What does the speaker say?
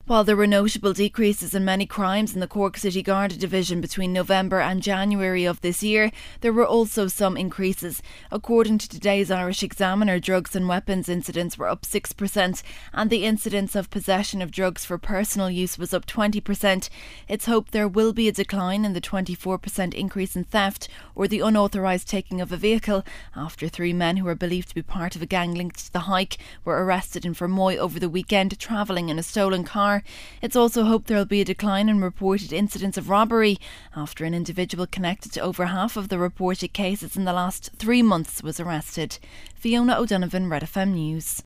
While there were notable decreases in many crimes in the Cork City Garda division between November and January of this year, there were also some increases. According to today's Irish Examiner, drugs and weapons incidents were up 6% and the incidence of possession of drugs for personal use was up 20%. It's hoped there will be a decline in the 24% increase in theft or the unauthorised taking of a vehicle after 3 men who are believed to be part of a gang linked to the hike were arrested in Fermoy over the weekend travelling in a stolen car. It's also hoped there will be a decline in reported incidents of robbery after an individual connected to over half of the reported cases in the last 3 months was arrested. Fiona O'Donovan, Red FM News.